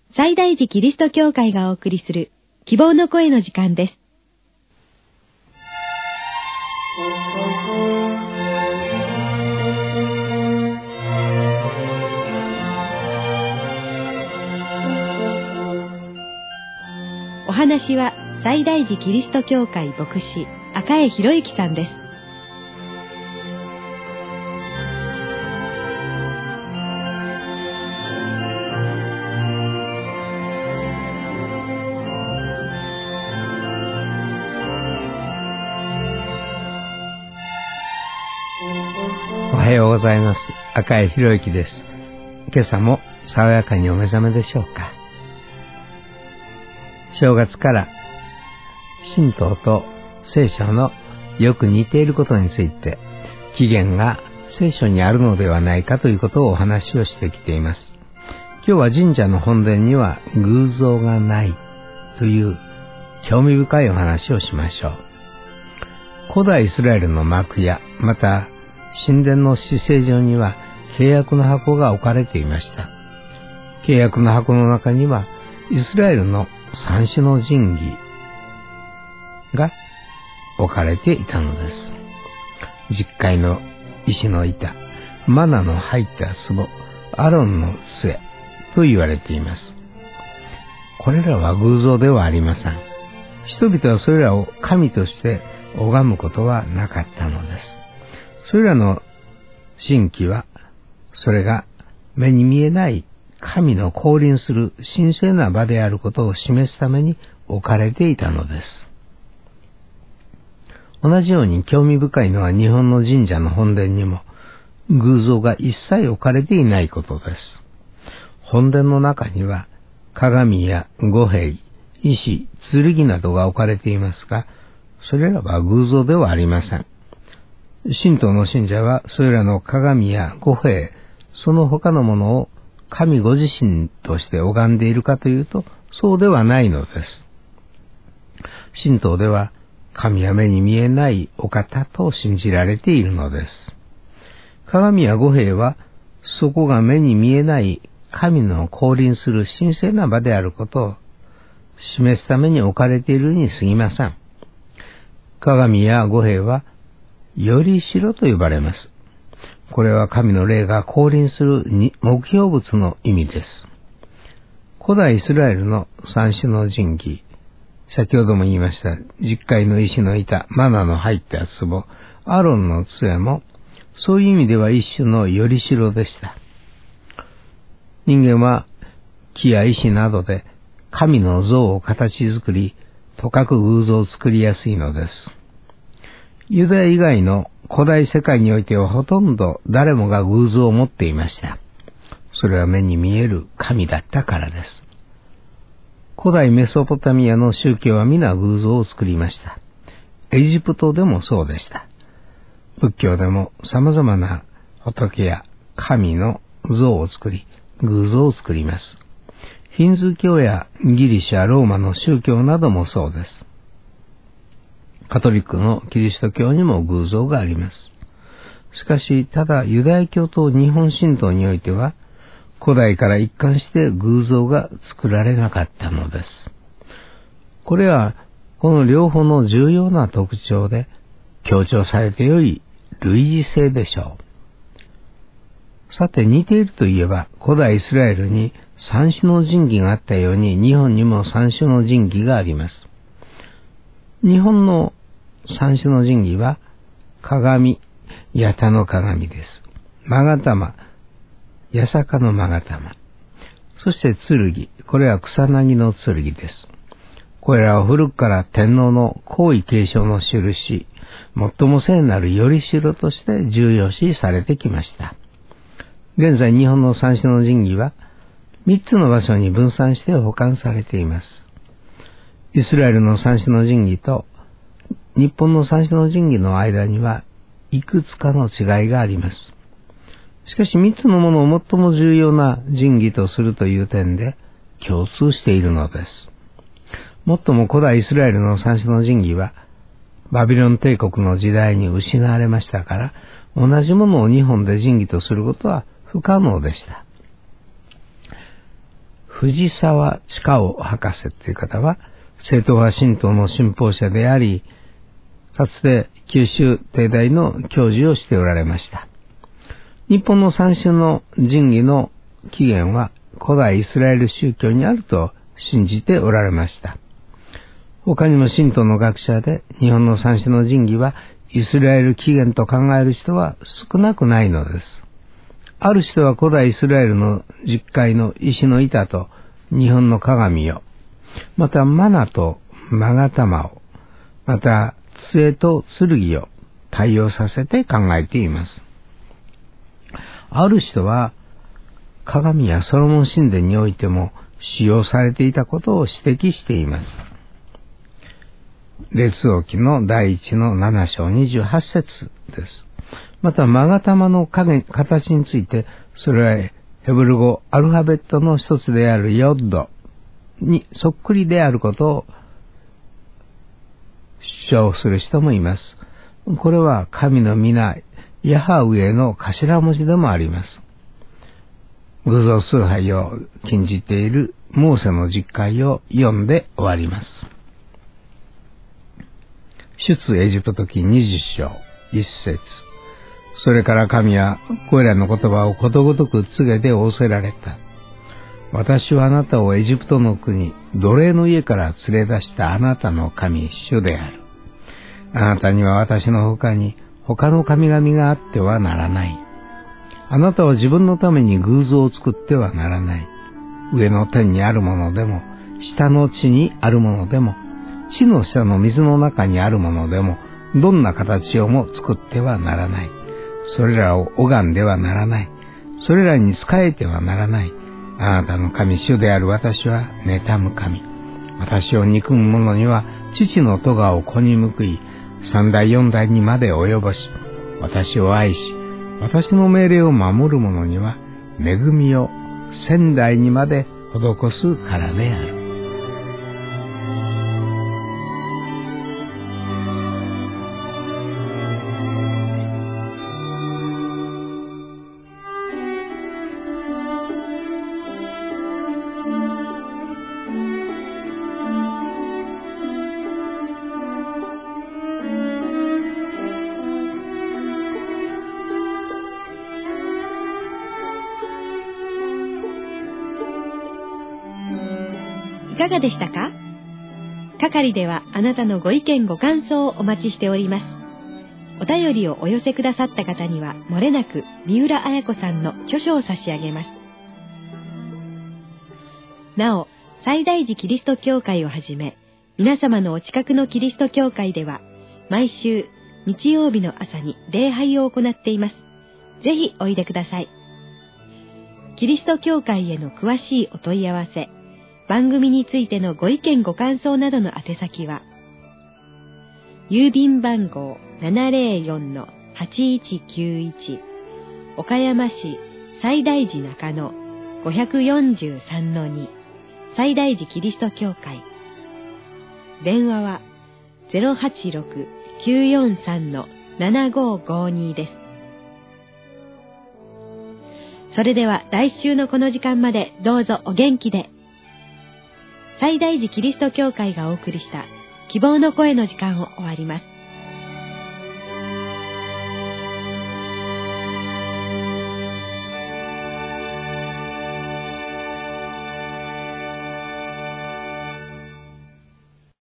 西大寺キリスト教会がお送りする希望の声の時間です。お話は西大寺キリスト教会牧師赤江博之さんです。 おはようございます。赤江博之です。今朝も爽やかにお目覚めでしょうか。正月から神道と聖書のよく似ていることについて起源が聖書にあるのではないかということをお話をしてきています。今日は神社の本殿には偶像がないという興味深いお話をしましょう。古代イスラエルの幕やまた神殿の至聖所には契約の箱が置かれていました。契約の箱の中にはイスラエルの三種の神器が置かれていたのです。十戒の石の板、マナの入った壺、アロンの杖と言われています。これらは偶像ではありません。人々はそれらを神として拝むことはなかったのです。それらの神器は、それが目に見えない神の降臨する神聖な場であることを示すために置かれていたのです。同じように興味深いのは日本の神社の本殿にも偶像が一切置かれていないことです。本殿の中には鏡や御幣、石、剣などが置かれていますが、それらは偶像ではありません。神道の信者はそれらの鏡や御幣、その他のものを神ご自身として拝んでいるかというと、そうではないのです。神道では神は目に見えないお方と信じられているのです。鏡や御幣はそこが目に見えない神の降臨する神聖な場であることを示すために置かれているに過ぎません。鏡や御幣はよりしろと呼ばれます。これは神の霊が降臨する目標物の意味です。古代イスラエルの三種の神器、先ほども言いました十戒の石の板、マナの入った壺、アロンの杖もそういう意味では一種のよりしろでした。人間は木や石などで神の像を形作り、とかく偶像を作りやすいのです。ユダヤ以外の古代世界においてはほとんど誰もが偶像を持っていました。それは目に見える神だったからです。古代メソポタミアの宗教は皆偶像を作りました。エジプトでもそうでした。仏教でも様々な仏や神の像を作り、偶像を作ります。ヒンズー教やギリシャ、ローマの宗教などもそうです。カトリックのキリスト教にも偶像があります。しかし、ただユダヤ教と日本神道においては、古代から一貫して偶像が作られなかったのです。これは、この両方の重要な特徴で強調されてよい類似性でしょう。さて、似ているといえば、古代イスラエルに三種の神器があったように、日本にも三種の神器があります。日本の三種の神器は、鏡、八田の鏡です。勾玉、八坂の勾玉。そして剣、これは草薙の剣です。これらは古くから天皇の皇位継承の印、最も聖なるよりしろとして重要視されてきました。現在日本の三種の神器は3つの場所に分散して保管されています。イスラエルの三種の神器と日本の三種の神器の間にはいくつかの違いがあります。しかし3つのものを最も重要な神器とするという点で共通しているのです。もっとも古代イスラエルの三種の神器はバビロン帝国の時代に失われましたから、同じものを日本で神器とすることは不可能でした。 藤沢親夫博士という方は、正統派神道の信奉者であり、かつて九州帝大の教授をしておられました。日本の三種の神器の起源は古代イスラエル宗教にあると信じておられました。他にも神道の学者で日本の三種の神器はイスラエル起源と考える人は少なくないのです。ある人は古代イスラエルの十戒の石の板と日本の鏡を、またマナと勾玉を、また杖と剣を対応させて考えています。ある人は鏡やソロモン神殿においても使用されていたことを指摘しています。列王記の第1の7章28節です。また勾玉の形について、それはヘブル語アルファベットの一つであるヨッドにそっくりであることを主張する人もいます。これは神の皆ヤハウェの頭文字でもあります。偶像崇拝を禁じているモーセの十戒を読んで終わります。出エジプト記20章1節。それから神はこれらの言葉をことごとく告げて仰せられた。私はあなたをエジプトの国、奴隷の家から連れ出したあなたの神、主である。あなたには私の他に他の神々があってはならない。あなたは自分のために偶像を作ってはならない。上の天にあるものでも、下の地にあるものでも、地の下の水の中にあるものでも、どんな形をも作ってはならない。それらを拝んではならない。それらに仕えてはならない。あなたの神主である私は妬む神。私を憎む者には父の咎を子に報い、三代四代にまで及ぼし、私を愛し、私の命令を守る者には恵みを千代にまで施すからである。 いかがでしたか？係ではあなたのご意見ご感想をお待ちしております。お便りをお寄せくださった方にはもれなく三浦綾子さんの著書を差し上げます。なお、西大寺キリスト教会をはじめ、皆様のお近くのキリスト教会では毎週日曜日の朝に礼拝を行っています。ぜひおいでください。キリスト教会への詳しいお問い合わせ、番組についてのご意見ご感想などの宛先は、郵便番号 704-8191 岡山市西大寺中野 543-2 西大寺キリスト教会。電話は 086-943-7552 です。それでは来週のこの時間までどうぞお元気で。西大寺キリスト教会がお送りした希望の声の時間を終わります。